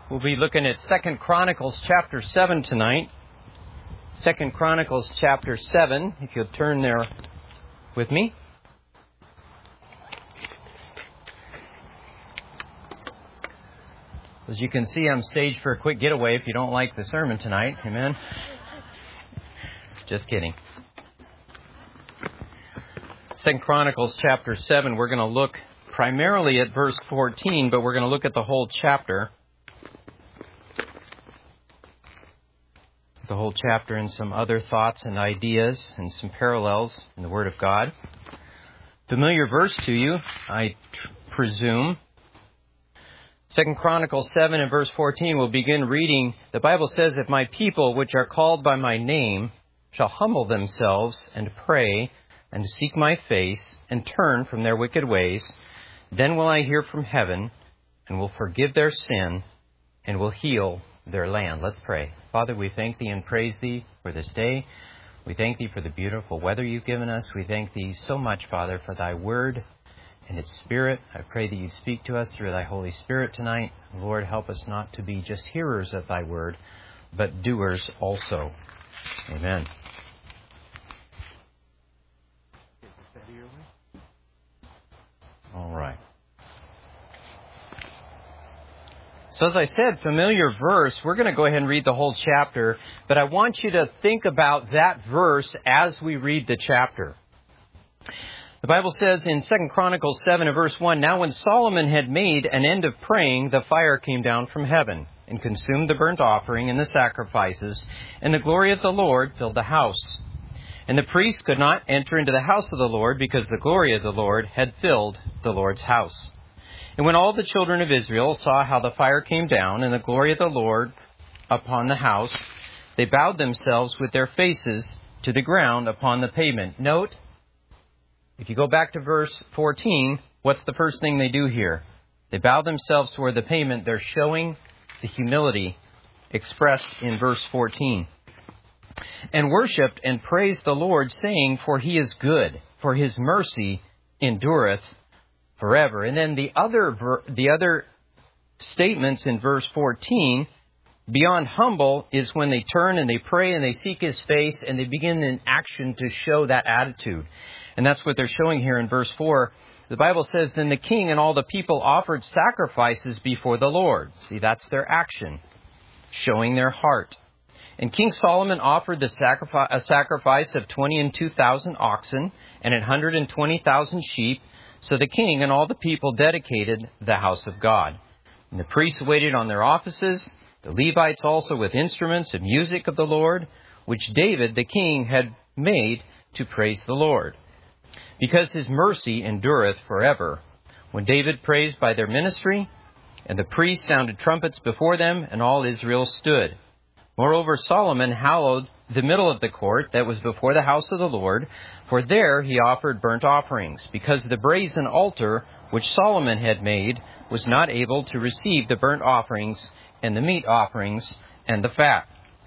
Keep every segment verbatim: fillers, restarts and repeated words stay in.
We'll be looking at Second Chronicles chapter seven tonight. Second Chronicles chapter seven, if you'll turn there with me. As you can see, I'm staged for a quick getaway if you don't like the sermon tonight. Amen? Just kidding. Second Chronicles chapter seven, we're going to look primarily at verse fourteen, but we're going to look at the whole chapter. The whole chapter and some other thoughts and ideas and some parallels in the Word of God. Familiar verse to you, I tr- presume. Second Chronicles seven and verse fourteen, we'll begin reading. The Bible says, "If my people, which are called by my name, shall humble themselves and pray and seek my face and turn from their wicked ways, then will I hear from heaven and will forgive their sin and will heal their land." Let's pray. Father, we thank Thee and praise Thee for this day. We thank Thee for the beautiful weather You've given us. We thank Thee so much, Father, for Thy Word and its Spirit. I pray that You speak to us through Thy Holy Spirit tonight. Lord, help us not to be just hearers of Thy Word, but doers also. Amen. All right. So as I said, familiar verse, we're going to go ahead and read the whole chapter, but I want you to think about that verse as we read the chapter. The Bible says in Second Chronicles seven and verse one, "Now when Solomon had made an end of praying, the fire came down from heaven and consumed the burnt offering and the sacrifices, and the glory of the Lord filled the house. And the priests could not enter into the house of the Lord because the glory of the Lord had filled the Lord's house. And when all the children of Israel saw how the fire came down and the glory of the Lord upon the house, they bowed themselves with their faces to the ground upon the pavement." Note, if you go back to verse fourteen, what's the first thing they do here? They bow themselves toward the pavement. They're showing the humility expressed in verse fourteen. "And worshipped and praised the Lord, saying, For He is good, for His mercy endureth forever." And then the other the other statements in verse fourteen, beyond humble, is when they turn and they pray and they seek His face and they begin in action to show that attitude. And that's what they're showing here in verse four. The Bible says, "Then the king and all the people offered sacrifices before the Lord." See, that's their action, showing their heart. "And King Solomon offered the sacrifice, a sacrifice of twenty and two thousand oxen and a hundred and twenty thousand sheep. So the king and all the people dedicated the house of God. And the priests waited on their offices, the Levites also with instruments of music of the Lord, which David the king had made to praise the Lord, because His mercy endureth forever. When David praised by their ministry, and the priests sounded trumpets before them, and all Israel stood. Moreover, Solomon hallowed the middle of the court that was before the house of the Lord, for there he offered burnt offerings, because the brazen altar which Solomon had made was not able to receive the burnt offerings and the meat offerings and the fat.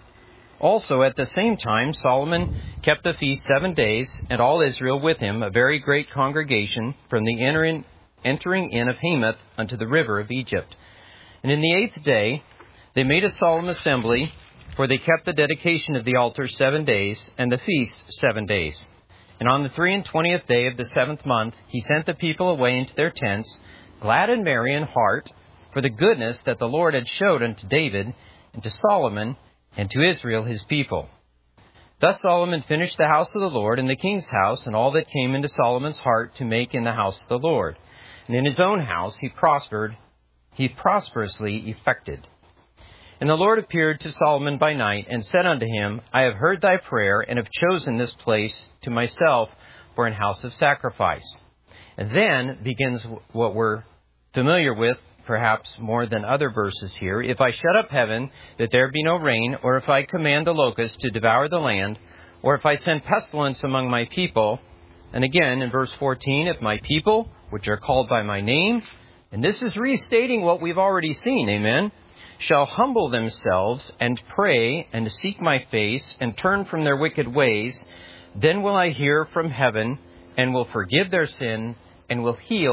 Also at the same time Solomon kept the feast seven days, and all Israel with him, a very great congregation, from the entering, entering in of Hamath unto the river of Egypt. And in the eighth day they made a solemn assembly, for they kept the dedication of the altar seven days, and the feast seven days. And on the three and twentieth day of the seventh month, he sent the people away into their tents, glad and merry in heart, for the goodness that the Lord had showed unto David, and to Solomon, and to Israel his people. Thus Solomon finished the house of the Lord, and the king's house, and all that came into Solomon's heart to make in the house of the Lord. And in his own house he prospered, he prosperously effected. And the Lord appeared to Solomon by night, and said unto him, I have heard thy prayer, and have chosen this place to myself for an house of sacrifice. And then begins what we're familiar with, perhaps more than other verses here. If I shut up heaven, that there be no rain, or if I command the locust to devour the land, or if I send pestilence among my people. And again, in verse fourteen, if my people, which are called by my name, and this is restating what we've already seen, amen, shall humble themselves and pray and seek my face and turn from their wicked ways, then will I hear from heaven and will forgive their sin and will heal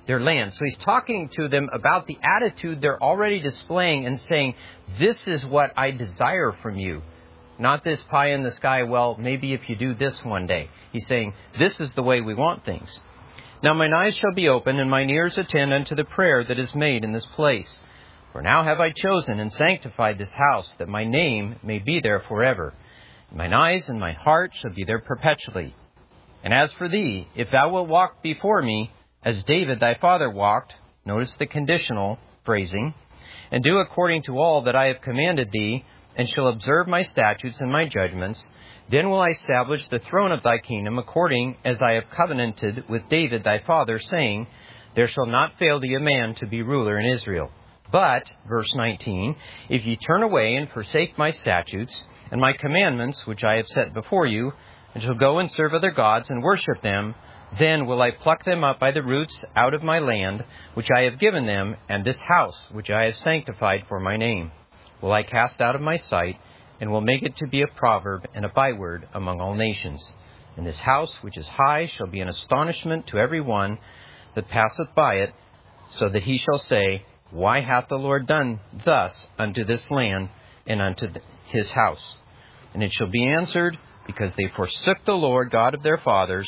their land. So he's talking to them about the attitude they're already displaying and saying, this is what I desire from you. Not this pie in the sky, well, maybe if you do this one day. He's saying, this is the way we want things. Now mine eyes shall be open, and mine ears attend unto the prayer that is made in this place. For now have I chosen and sanctified this house, that my name may be there forever. And mine eyes and my heart shall be there perpetually. And as for thee, if thou wilt walk before me, as David thy father walked, notice the conditional phrasing, and do according to all that I have commanded thee, and shall observe my statutes and my judgments, then will I establish the throne of thy kingdom according as I have covenanted with David thy father, saying, there shall not fail thee a man to be ruler in Israel. But, verse nineteen, if ye turn away and forsake my statutes and my commandments, which I have set before you, and shall go and serve other gods and worship them, then will I pluck them up by the roots out of my land, which I have given them, and this house, which I have sanctified for my name, will I cast out of my sight, and will make it to be a proverb and a byword among all nations. And this house, which is high, shall be an astonishment to every one that passeth by it, so that he shall say, why hath the Lord done thus unto this land and unto his house? And it shall be answered, because they forsook the Lord God of their fathers,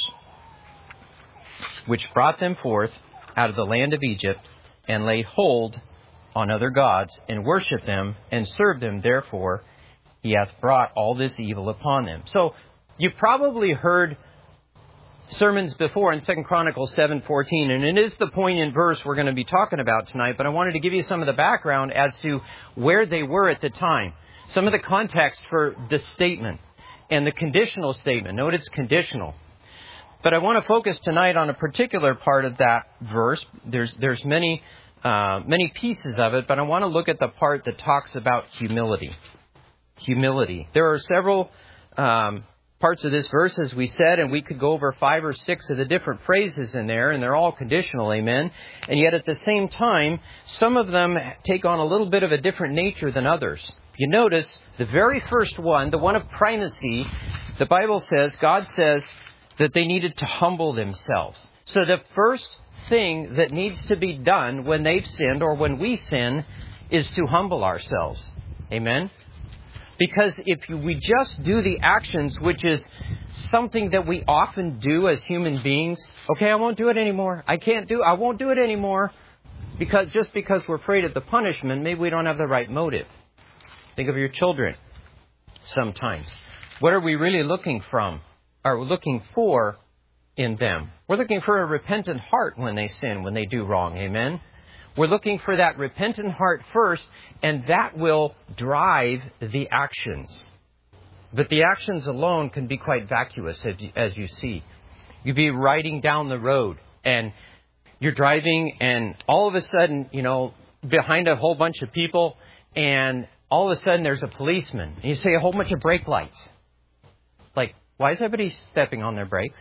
which brought them forth out of the land of Egypt, and laid hold on other gods, and worshipped them, and served them. Therefore he hath brought all this evil upon them. So you probably heard sermons before in Second Chronicles seven fourteen, and it is the poignant verse we're going to be talking about tonight, but I wanted to give you some of the background as to where they were at the time. Some of the context for the statement and the conditional statement. Note it's conditional. But I want to focus tonight on a particular part of that verse. There's there's many uh, many pieces of it, but I want to look at the part that talks about humility. Humility. There are several um, parts of this verse, as we said, and we could go over five or six of the different phrases in there, and they're all conditional, amen? And yet at the same time, some of them take on a little bit of a different nature than others. You notice the very first one, the one of primacy, the Bible says, God says that they needed to humble themselves. So the first thing that needs to be done when they've sinned or when we sin is to humble ourselves. Amen? Because if we just do the actions, which is something that we often do as human beings, okay, I won't do it anymore. I can't do, I won't do it anymore. Because just because we're afraid of the punishment, maybe we don't have the right motive. Think of your children sometimes. What are we really looking from, or looking for in them? We're looking for a repentant heart when they sin, when they do wrong. Amen? We're looking for that repentant heart first, and that will drive the actions. But the actions alone can be quite vacuous, as you, as you see. You'd be riding down the road, and you're driving, and all of a sudden, you know, behind a whole bunch of people, and all of a sudden there's a policeman. And you see a whole bunch of brake lights. Like, why is everybody stepping on their brakes?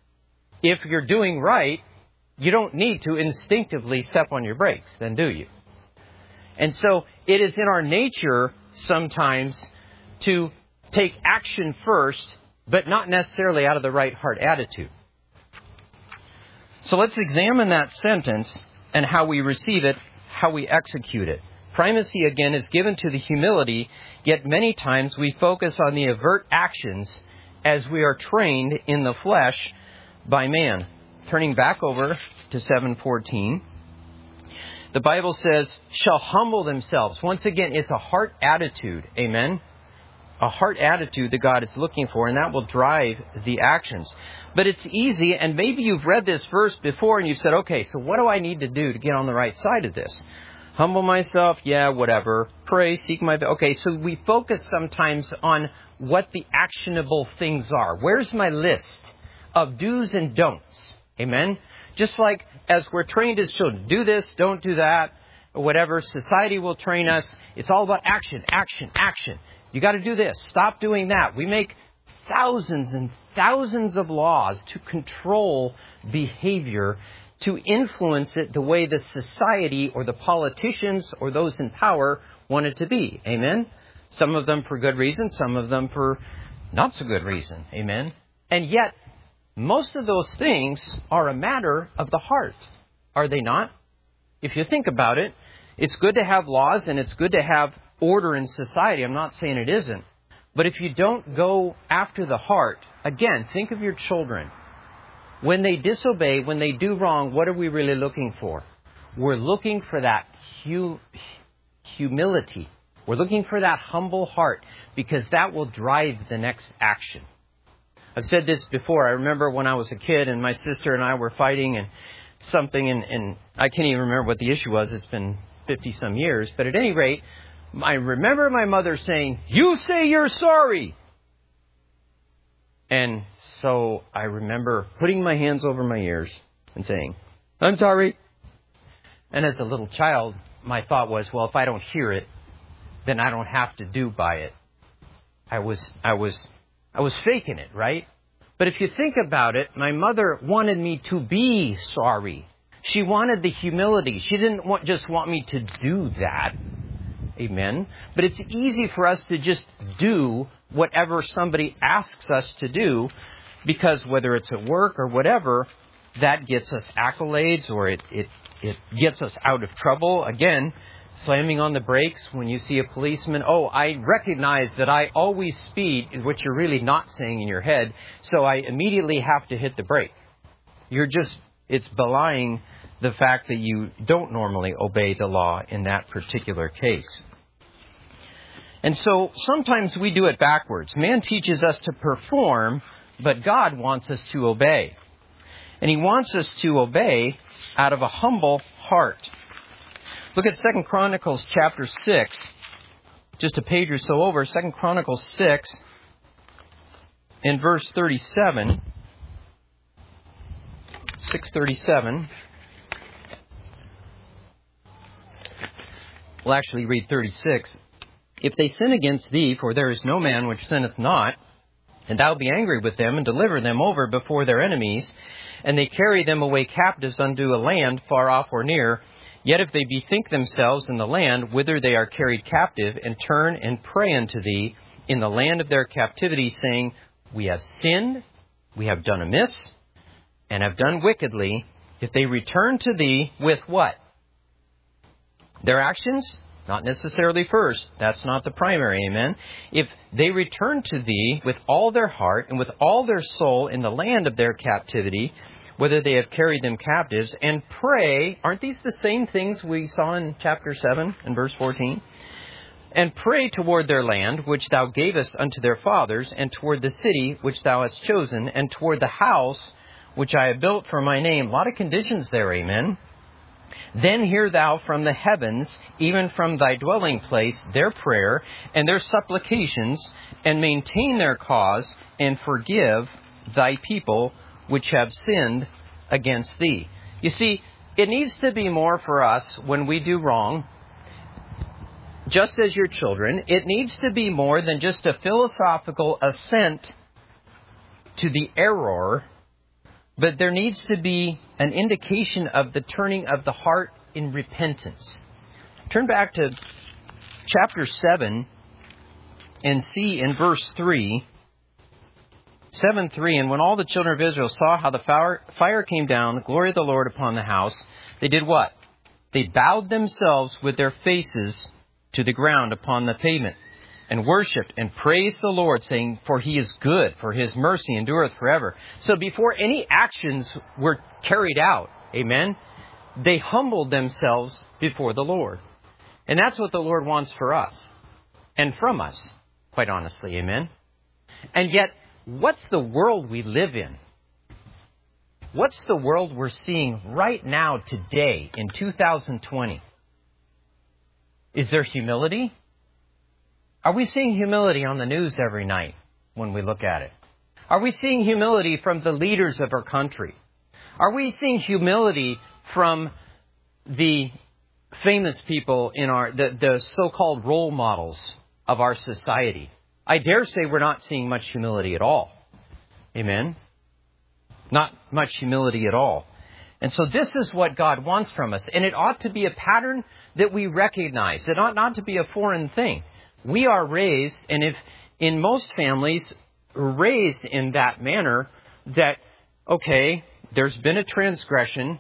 If you're doing right, you don't need to instinctively step on your brakes, then do you? And so it is in our nature sometimes to take action first, but not necessarily out of the right heart attitude. So let's examine that sentence and how we receive it, how we execute it. Primacy, again, is given to the humility, yet many times we focus on the overt actions as we are trained in the flesh by man. Turning back over to seven fourteen, the Bible says, shall humble themselves. Once again, it's a heart attitude. Amen? A heart attitude that God is looking for, and that will drive the actions. But it's easy, and maybe you've read this verse before and you've said, okay, so what do I need to do to get on the right side of this? Humble myself, yeah, whatever. Pray, seek my... Okay, so we focus sometimes on what the actionable things are. Where's my list of do's and don'ts? Amen? Just like as we're trained as children, do this, don't do that, or whatever. Society will train us. It's all about action, action, action. You got to do this. Stop doing that. We make thousands and thousands of laws to control behavior, to influence it the way the society or the politicians or those in power want it to be. Amen? Some of them for good reason, some of them for not so good reason. Amen? And yet, most of those things are a matter of the heart. Are they not? If you think about it, it's good to have laws and it's good to have order in society. I'm not saying it isn't. But if you don't go after the heart, again, think of your children. When they disobey, when they do wrong, what are we really looking for? We're looking for that hu- humility. We're looking for that humble heart, because that will drive the next action. I've said this before. I remember when I was a kid and my sister and I were fighting and something, and, and I can't even remember what the issue was. It's been fifty some years. But at any rate, I remember my mother saying, "You say you're sorry." And so I remember putting my hands over my ears and saying, "I'm sorry." And as a little child, my thought was, well, if I don't hear it, then I don't have to do by it. I was, I was, I was faking it, right? But if you think about it, my mother wanted me to be sorry. She wanted the humility. She didn't want, just want me to do that. Amen. But it's easy for us to just do whatever somebody asks us to do, because whether it's at work or whatever, that gets us accolades, or it, it, it gets us out of trouble. Again, slamming on the brakes when you see a policeman. Oh, I recognize that I always speed, which you're really not saying in your head, so I immediately have to hit the brake. You're just, it's belying the fact that you don't normally obey the law in that particular case. And so sometimes we do it backwards. Man teaches us to perform, but God wants us to obey. And He wants us to obey out of a humble heart. Look at Second Chronicles chapter six, just a page or so over. Second Chronicles six, in verse thirty-seven. six thirty-seven. We'll actually read thirty-six. If they sin against thee, for there is no man which sinneth not, and thou be angry with them, and deliver them over before their enemies, and they carry them away captives unto a land far off or near, yet if they bethink themselves in the land whither they are carried captive, and turn and pray unto thee in the land of their captivity, saying, We have sinned, we have done amiss, and have done wickedly, if they return to thee with what? Their actions? Not necessarily first. That's not the primary, amen? If they return to thee with all their heart and with all their soul in the land of their captivity, whether they have carried them captives, and pray, aren't these the same things we saw in chapter seven and verse fourteen? And pray toward their land, which thou gavest unto their fathers, and toward the city which thou hast chosen, and toward the house which I have built for my name. A lot of conditions there, amen? Then hear thou from the heavens, even from thy dwelling place, their prayer and their supplications, and maintain their cause, and forgive thy people which have sinned against thee. You see, it needs to be more for us when we do wrong. Just as your children, it needs to be more than just a philosophical assent to the error, but there needs to be an indication of the turning of the heart in repentance. Turn back to chapter seven and see in verse three, seven three, and when all the children of Israel saw how the fire, fire came down, the glory of the Lord upon the house, they did what? They bowed themselves with their faces to the ground upon the pavement, and worshipped and praised the Lord, saying, For He is good, for His mercy endureth forever. So before any actions were carried out, amen, they humbled themselves before the Lord. And that's what the Lord wants for us, and from us, quite honestly, amen. And yet, what's the world we live in? What's the world we're seeing right now, today, in two thousand twenty? Is there humility? Are we seeing humility on the news every night when we look at it? Are we seeing humility from the leaders of our country? Are we seeing humility from the famous people in our, the, the so-called role models of our society? I dare say we're not seeing much humility at all. Amen? Not much humility at all. And so this is what God wants from us. And it ought to be a pattern that we recognize. It ought not to be a foreign thing. We are raised, and if in most families, raised in that manner that, okay, there's been a transgression,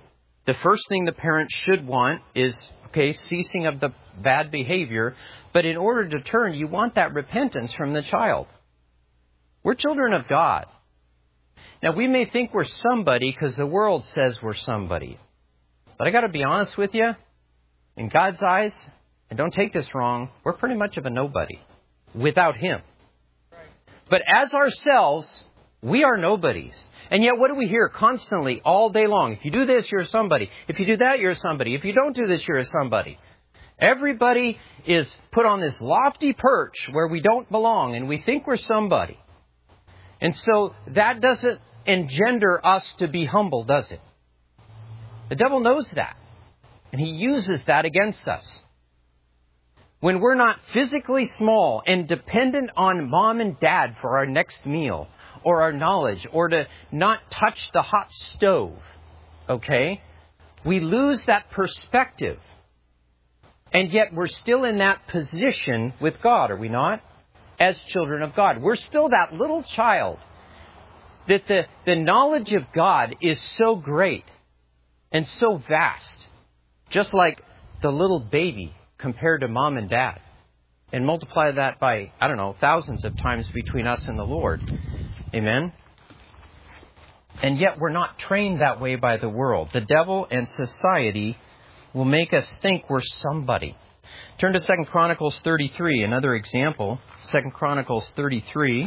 The first thing the parent should want is, okay, ceasing of the bad behavior. But in order to turn, you want that repentance from the child. We're children of God. Now, we may think we're somebody because the world says we're somebody. But I got to be honest with you. In God's eyes, and don't take this wrong, we're pretty much of a nobody without Him. But as ourselves, we are nobodies. And yet, what do we hear constantly all day long? If you do this, you're somebody. If you do that, you're somebody. If you don't do this, you're somebody. Everybody is put on this lofty perch where we don't belong and we think we're somebody. And so that doesn't engender us to be humble, does it? The devil knows that. And he uses that against us. When we're not physically small and dependent on mom and dad for our next meal or our knowledge or to not touch the hot stove, okay, we lose that perspective. And yet we're still in that position with God, are we not? As children of God. We're still that little child that the, the knowledge of God is so great and so vast. Just like the little baby compared to mom and dad. And multiply that by, I don't know, thousands of times between us and the Lord. Amen? And yet we're not trained that way by the world. The devil and society will make us think we're somebody. Turn to Second Chronicles thirty-three, another example. Second Chronicles thirty-three.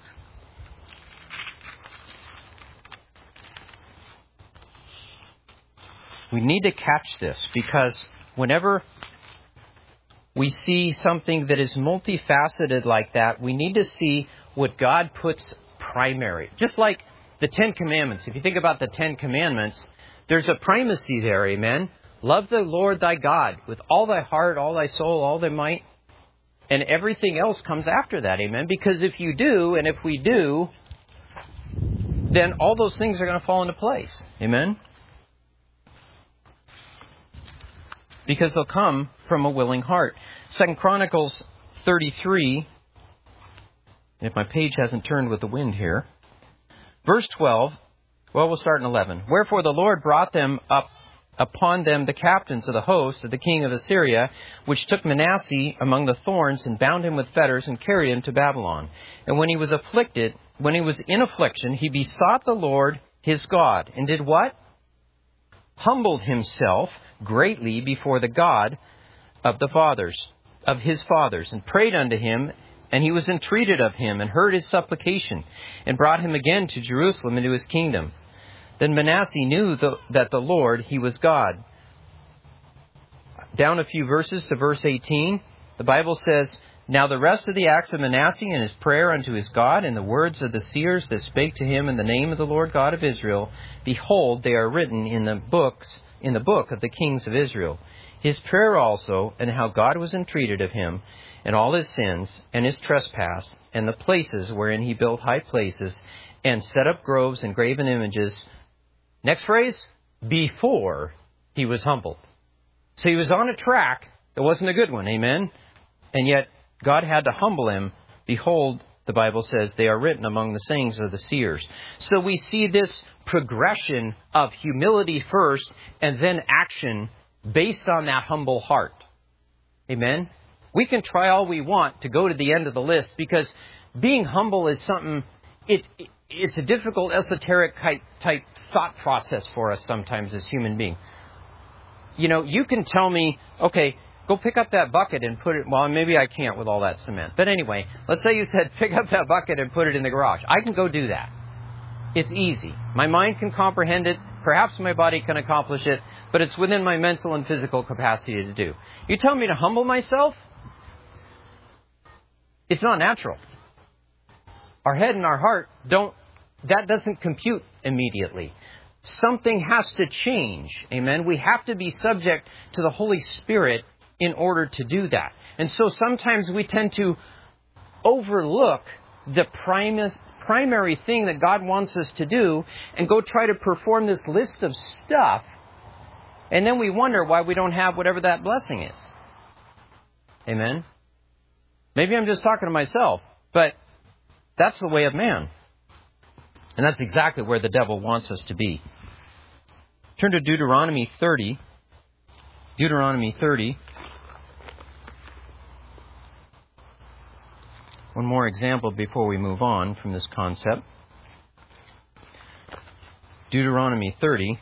We need to catch this because whenever we see something that is multifaceted like that, we need to see what God puts primary. Just like the Ten Commandments. If you think about the Ten Commandments, there's a primacy there, amen? Love the Lord thy God with all thy heart, all thy soul, all thy might. And everything else comes after that, amen? Because if you do, and if we do, then all those things are going to fall into place, amen? Because they'll come from a willing heart. Second Chronicles thirty-three. And if my page hasn't turned with the wind here. Verse twelve. Well, we'll start in eleven. Wherefore the Lord brought them up upon them the captains of the host of the king of Assyria, which took Manasseh among the thorns and bound him with fetters and carried him to Babylon. And when he was afflicted, when he was in affliction, he besought the Lord his God. And did what? Humbled himself greatly before the God of the fathers, of his fathers, and prayed unto him, and he was entreated of him, and heard his supplication, and brought him again to Jerusalem into his kingdom. Then Manasseh knew the, that the Lord, he was God. Down a few verses to verse eighteen, the Bible says, Now the rest of the acts of Manasseh and his prayer unto his God, and the words of the seers that spake to him in the name of the Lord God of Israel, behold, they are written in the books, in the book of the kings of Israel. His prayer also, and how God was entreated of him, and all his sins, and his trespass, and the places wherein he built high places, and set up groves and graven images. Next phrase, before he was humbled. So he was on a track that wasn't a good one, amen? And yet God had to humble him. Behold, the Bible says, they are written among the sayings of the seers. So we see this progression of humility first and then action based on that humble heart. Amen? We can try all we want to go to the end of the list because being humble is something, it, it it's a difficult esoteric type, type thought process for us sometimes as human beings. You know, you can tell me, okay, go pick up that bucket and put it, well, maybe I can't with all that cement. But anyway, let's say you said, pick up that bucket and put it in the garage. I can go do that. It's easy. My mind can comprehend it. Perhaps my body can accomplish it. But it's within my mental and physical capacity to do. You tell me to humble myself? It's not natural. Our head and our heart don't, that doesn't compute immediately. Something has to change. Amen. We have to be subject to the Holy Spirit in order to do that. And so sometimes we tend to overlook the primus, primary thing that God wants us to do and go try to perform this list of stuff. And then we wonder why we don't have whatever that blessing is. Amen. Maybe I'm just talking to myself, but that's the way of man. And that's exactly where the devil wants us to be. Turn to Deuteronomy thirty. Deuteronomy thirty. One more example before we move on from this concept. Deuteronomy thirty.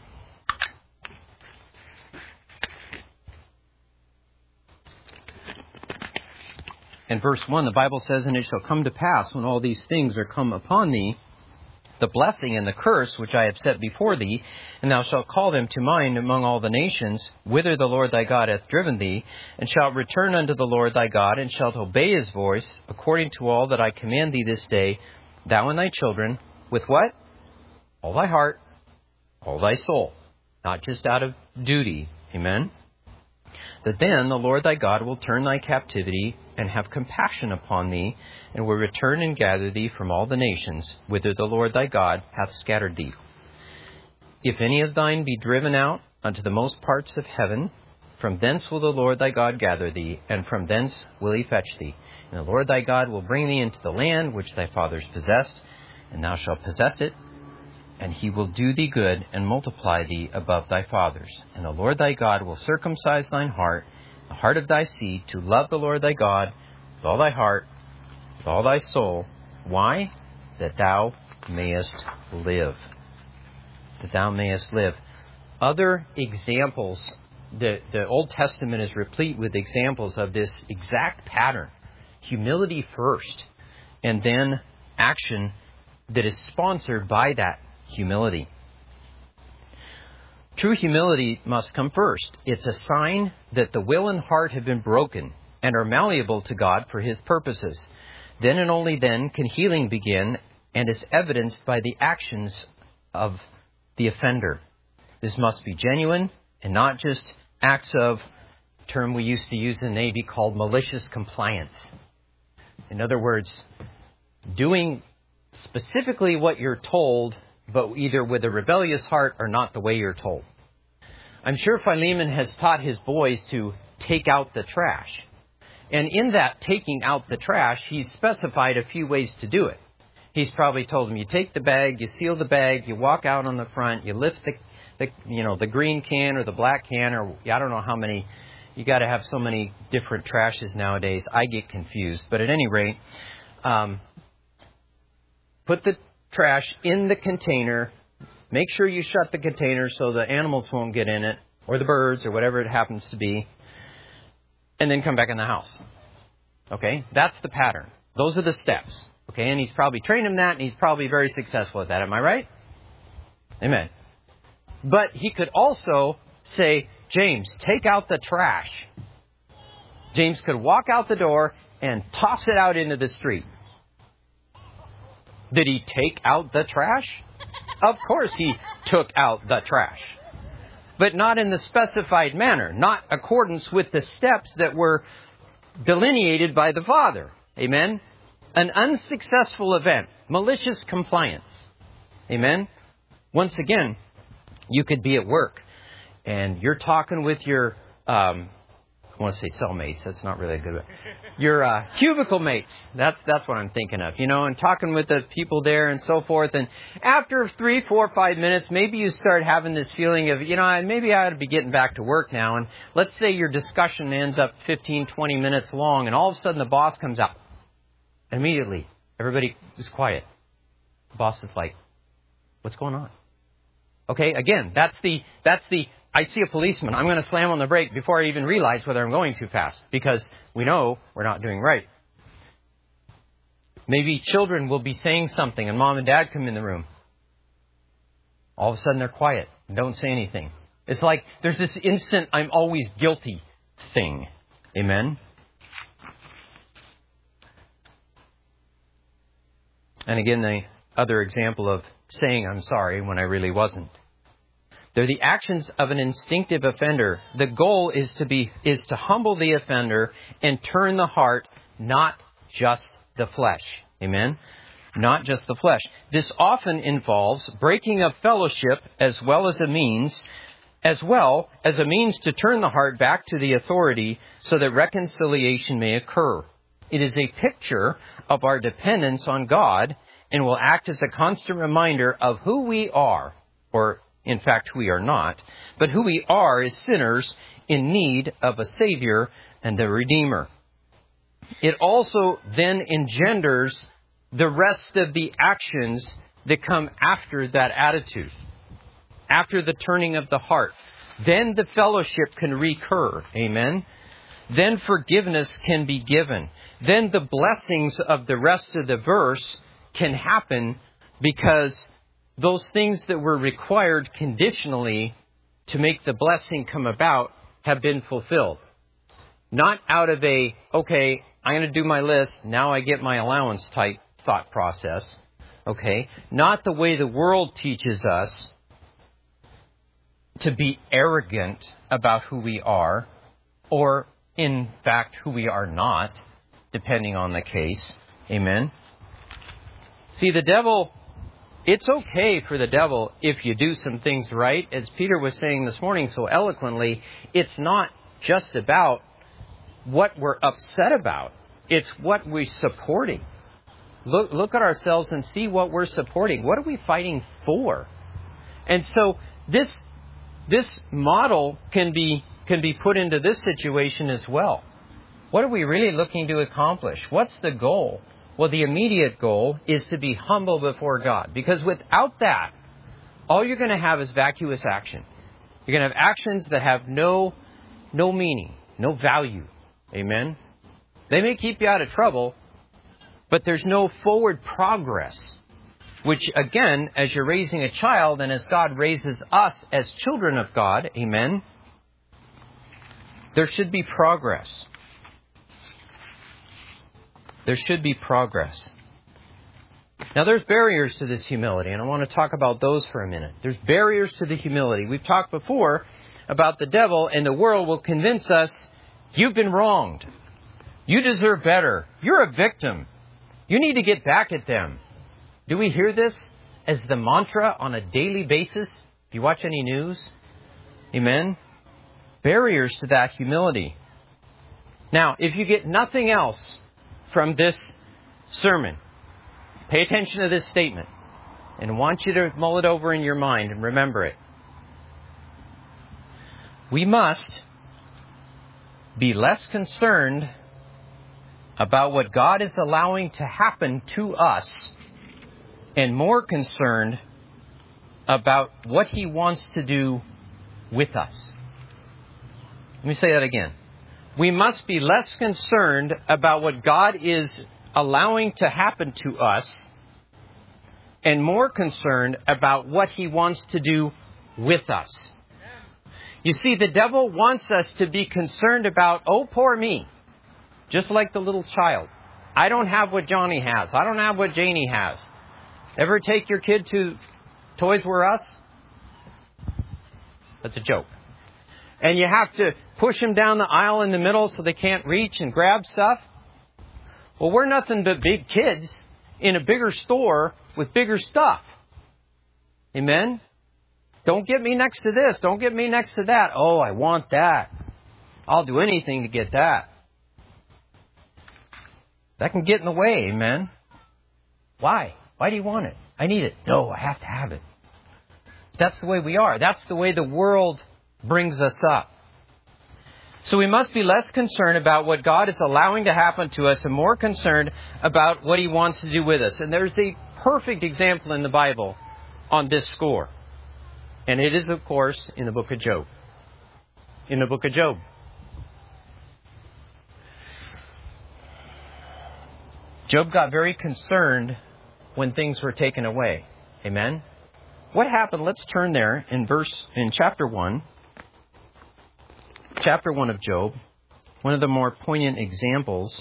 In verse one, the Bible says, "And it shall come to pass, when all these things are come upon thee, the blessing and the curse which I have set before thee, and thou shalt call them to mind among all the nations, whither the Lord thy God hath driven thee, and shalt return unto the Lord thy God, and shalt obey his voice, according to all that I command thee this day, thou and thy children," with what? All thy heart, all thy soul. Not just out of duty. Amen? "That then the Lord thy God will turn thy captivity, and have compassion upon thee, and will return and gather thee from all the nations, whither the Lord thy God hath scattered thee. If any of thine be driven out unto the most parts of heaven, from thence will the Lord thy God gather thee, and from thence will he fetch thee. And the Lord thy God will bring thee into the land which thy fathers possessed, and thou shalt possess it, and he will do thee good, and multiply thee above thy fathers. And the Lord thy God will circumcise thine heart, the heart of thy seed, to love the Lord thy God with all thy heart, with all thy soul." Why? "That thou mayest live." That thou mayest live. Other examples, the, the Old Testament is replete with examples of this exact pattern. Humility first, and then action that is sponsored by that humility. True humility must come first. It's a sign that the will and heart have been broken and are malleable to God for his purposes. Then and only then can healing begin, and is evidenced by the actions of the offender. This must be genuine and not just acts of, a term we used to use in the Navy called malicious compliance. In other words, doing specifically what you're told, but either with a rebellious heart or not the way you're told. I'm sure Philemon has taught his boys to take out the trash. And in that taking out the trash, he's specified a few ways to do it. He's probably told them, you take the bag, you seal the bag, you walk out on the front, you lift the, the you know, the green can or the black can, or I don't know how many. You got to have so many different trashes nowadays. I get confused. But at any rate, um, put the trash in the container. Make sure you shut the container so the animals won't get in it, or the birds, or whatever it happens to be. And then come back in the house. Okay? That's the pattern. Those are the steps. Okay? And he's probably trained him that, and he's probably very successful at that. Am I right? Amen. But he could also say, James, take out the trash. James could walk out the door and toss it out into the street. Did he take out the trash? Of course he took out the trash. But not in the specified manner. Not accordance with the steps that were delineated by the Father. Amen? An unsuccessful event. Malicious compliance. Amen? Once again, you could be at work and you're talking with your, um, I want to say cellmates. That's not really a good one. Your uh, cubicle mates. That's that's what I'm thinking of. You know, and talking with the people there and so forth. And after three, four, five minutes, maybe you start having this feeling of, you know, maybe I ought to be getting back to work now. And let's say your discussion ends up fifteen, twenty minutes long, and all of a sudden the boss comes out. Immediately, everybody is quiet. The boss is like, what's going on? Okay, again, that's the that's the I see a policeman, I'm going to slam on the brake before I even realize whether I'm going too fast, because we know we're not doing right. Maybe children will be saying something and mom and dad come in the room. All of a sudden they're quiet and don't say anything. It's like there's this instant I'm always guilty thing. Amen? And again, the other example of saying I'm sorry when I really wasn't. They're the actions of an instinctive offender. The goal is to be is to humble the offender and turn the heart, not just the flesh. Amen? Not just the flesh. This often involves breaking of fellowship as well as a means, as well as a means to turn the heart back to the authority so that reconciliation may occur. It is a picture of our dependence on God and will act as a constant reminder of who we are, or in fact, who we are not, but who we are as sinners in need of a Savior and a Redeemer. It also then engenders the rest of the actions that come after that attitude, after the turning of the heart. Then the fellowship can recur. Amen. Then forgiveness can be given. Then the blessings of the rest of the verse can happen because those things that were required conditionally to make the blessing come about have been fulfilled. Not out of a, okay, I'm going to do my list, now I get my allowance type thought process. Okay? Not the way the world teaches us to be arrogant about who we are, or in fact who we are not, depending on the case. Amen? See, the devil, it's okay for the devil if you do some things right. As Peter was saying this morning so eloquently, it's not just about what we're upset about. It's what we're supporting. Look, look at ourselves and see what we're supporting. What are we fighting for? And so this this model can be can be put into this situation as well. What are we really looking to accomplish? What's the goal? Well, the immediate goal is to be humble before God. Because without that, all you're going to have is vacuous action. You're going to have actions that have no no meaning, no value. Amen? They may keep you out of trouble, but there's no forward progress. Which, again, as you're raising a child and as God raises us as children of God, amen, there should be progress. There should be progress. Now, there's barriers to this humility, and I want to talk about those for a minute. There's barriers to the humility. We've talked before about the devil, and the world will convince us, you've been wronged. You deserve better. You're a victim. You need to get back at them. Do we hear this as the mantra on a daily basis? If you watch any news, amen? Barriers to that humility. Now, if you get nothing else from this sermon, pay attention to this statement. And I want you to mull it over in your mind and remember it. We must be less concerned about what God is allowing to happen to us and more concerned about what He wants to do with us. Let me say that again. We must be less concerned about what God is allowing to happen to us and more concerned about what He wants to do with us. You see, the devil wants us to be concerned about, oh, poor me. Just like the little child. I don't have what Johnny has. I don't have what Janie has. Ever take your kid to Toys R Us? That's a joke. And you have to push them down the aisle in the middle so they can't reach and grab stuff? Well, we're nothing but big kids in a bigger store with bigger stuff. Amen? Don't get me next to this. Don't get me next to that. Oh, I want that. I'll do anything to get that. That can get in the way, amen? Why? Why do you want it? I need it. No, I have to have it. That's the way we are. That's the way the world brings us up. So we must be less concerned about what God is allowing to happen to us and more concerned about what He wants to do with us. And there's a perfect example in the Bible on this score. And it is, of course, in the book of Job. In the book of Job. Job got very concerned when things were taken away. Amen? What happened? Let's turn there in verse, in chapter one. Chapter one of Job. One of the more poignant examples.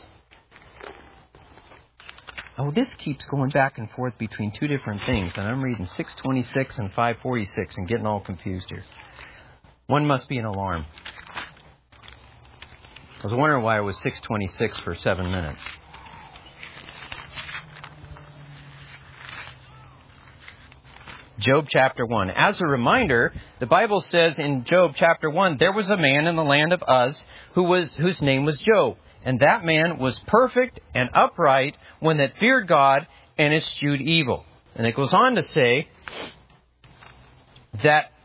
Oh, this keeps going back and forth between two different things. And I'm reading six twenty-six and five forty-six and getting all confused here. One must be an alarm. I was wondering why it was six twenty-six for seven minutes. Job chapter one. As a reminder, the Bible says in Job chapter one, there was a man in the land of Uz who was whose name was Job. And that man was perfect and upright, one that feared God and eschewed evil. And it goes on to say that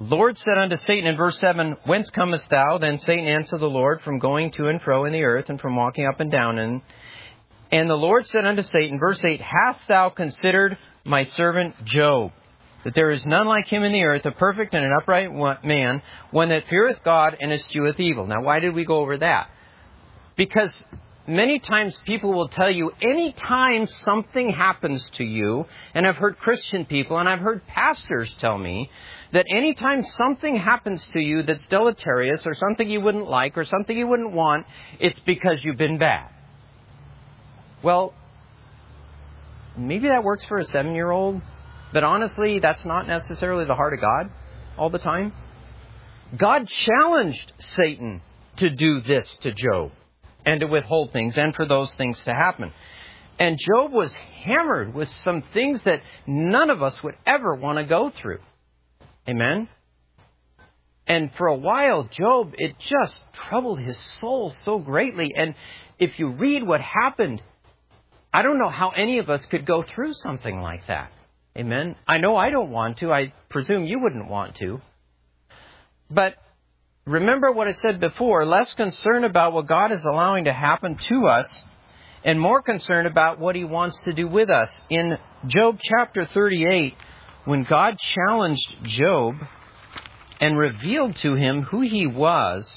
Lord said unto Satan in verse seven, Whence comest thou? Then Satan answered the Lord, From going to and fro in the earth, and from walking up and down. And, and the Lord said unto Satan, verse eight, Hast thou considered my servant Job, that there is none like him in the earth, a perfect and an upright man, one that feareth God and escheweth evil. Now, why did we go over that? Because many times people will tell you, any time something happens to you, and I've heard Christian people and I've heard pastors tell me that any time something happens to you that's deleterious or something you wouldn't like or something you wouldn't want, it's because you've been bad. Well, maybe that works for a seven-year-old, but honestly, that's not necessarily the heart of God all the time. God challenged Satan to do this to Job, and to withhold things, and for those things to happen. And Job was hammered with some things that none of us would ever want to go through. Amen? And for a while, Job, it just troubled his soul so greatly. And if you read what happened, I don't know how any of us could go through something like that. Amen? I know I don't want to. I presume you wouldn't want to. But remember what I said before, less concerned about what God is allowing to happen to us and more concerned about what He wants to do with us. In Job chapter thirty-eight, when God challenged Job and revealed to him who he was,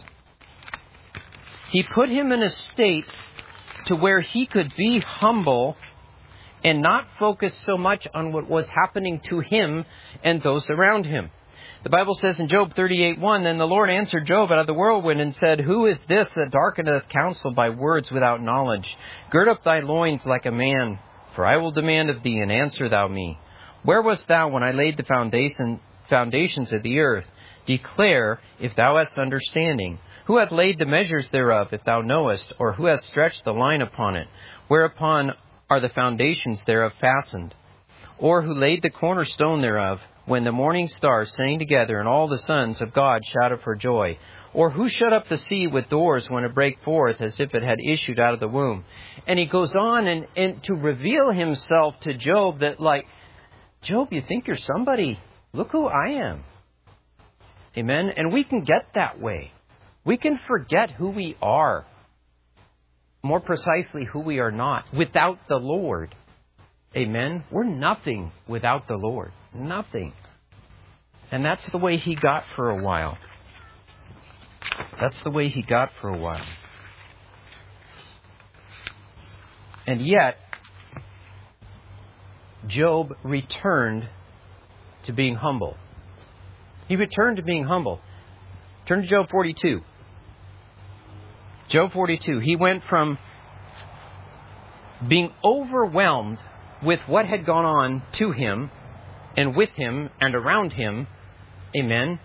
He put him in a state to where he could be humble and not focus so much on what was happening to him and those around him. The Bible says in Job thirty-eight one, Then the Lord answered Job out of the whirlwind and said, Who is this that darkeneth counsel by words without knowledge? Gird up thy loins like a man, for I will demand of thee, and answer thou me. Where wast thou when I laid the foundation, foundations of the earth? Declare, if thou hast understanding. Who hath laid the measures thereof, if thou knowest? Or who hath stretched the line upon it? Whereupon are the foundations thereof fastened? Or who laid the cornerstone thereof? When the morning stars sang together, and all the sons of God shouted for joy? Or who shut up the sea with doors when it brake forth, as if it had issued out of the womb? And he goes on and, and to reveal himself to Job that, like, Job, you think you're somebody? Look who I am. Amen? And we can get that way. We can forget who we are. More precisely, who we are not, without the Lord. Amen? We're nothing without the Lord. Nothing. And that's the way he got for a while. That's the way he got for a while. And yet, Job returned to being humble. He returned to being humble. Turn to Job forty-two. Job forty-two. He went from being overwhelmed with what had gone on to him and with him and around him. Amen.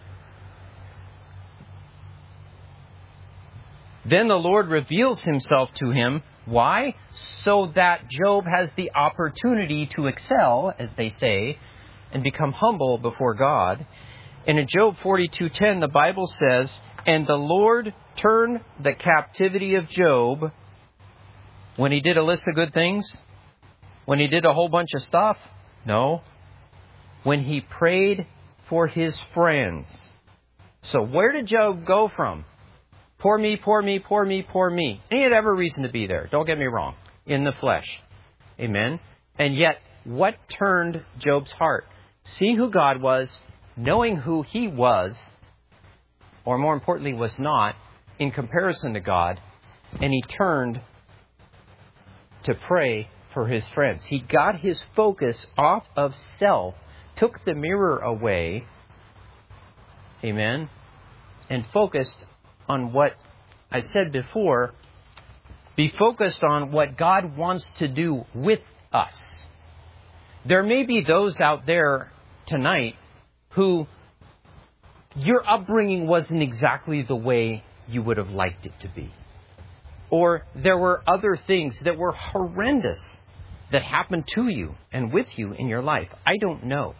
Then the Lord reveals himself to him. Why? So that Job has the opportunity to excel, as they say, and become humble before God. And in Job forty-two ten, the Bible says, And the Lord turned the captivity of Job when he did a list of good things? When he did a whole bunch of stuff? No. When he prayed for his friends. So where did Job go from? Poor me, poor me, poor me, poor me. And he had every reason to be there. Don't get me wrong. In the flesh. Amen. And yet, what turned Job's heart? Seeing who God was, knowing who he was, or more importantly was not, in comparison to God, and he turned to pray for his friends. He got his focus off of self, took the mirror away, amen, and focused on what I said before, be focused on what God wants to do with us. There may be those out there tonight who your upbringing wasn't exactly the way you would have liked it to be. Or there were other things that were horrendous that happened to you and with you in your life. I don't know.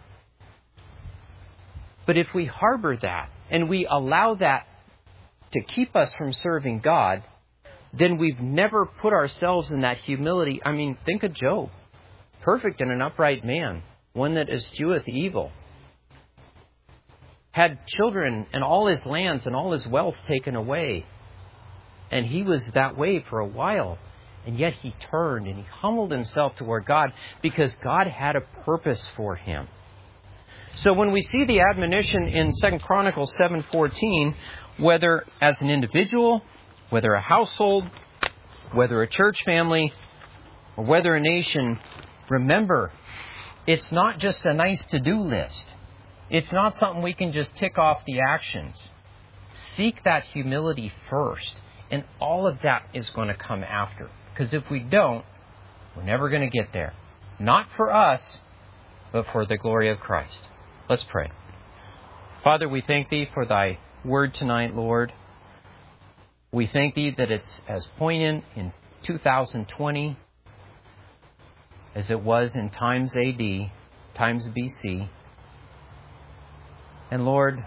But if we harbor that and we allow that to keep us from serving God, then we've never put ourselves in that humility. I mean, think of Job. Perfect and an upright man. One that escheweth evil. had children and all his lands and all his wealth taken away. And he was that way for a while. And yet he turned and he humbled himself toward God because God had a purpose for him. So when we see the admonition in Second Chronicles seven fourteen, whether as an individual, whether a household, whether a church family, or whether a nation, remember, it's not just a nice to-do list. It's not something we can just tick off the actions. Seek that humility first, and all of that is going to come after. Because if we don't, we're never going to get there. Not for us, but for the glory of Christ. Let's pray. Father, we thank Thee for Thy word tonight, Lord. We thank Thee that it's as poignant in two thousand twenty as it was in times A D, times B C. And Lord,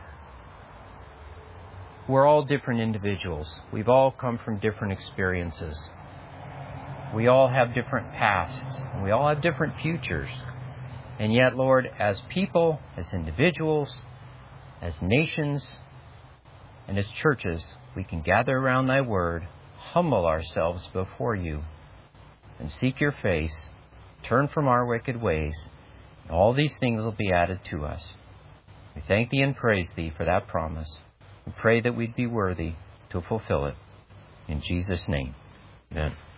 we're all different individuals. We've all come from different experiences. We all have different pasts. And we all have different futures. And yet, Lord, as people, as individuals, as nations, and as churches, we can gather around Thy word, humble ourselves before You, and seek Your face, turn from our wicked ways, and all these things will be added to us. We thank Thee and praise Thee for that promise. We pray that we'd be worthy to fulfill it. In Jesus' name, amen.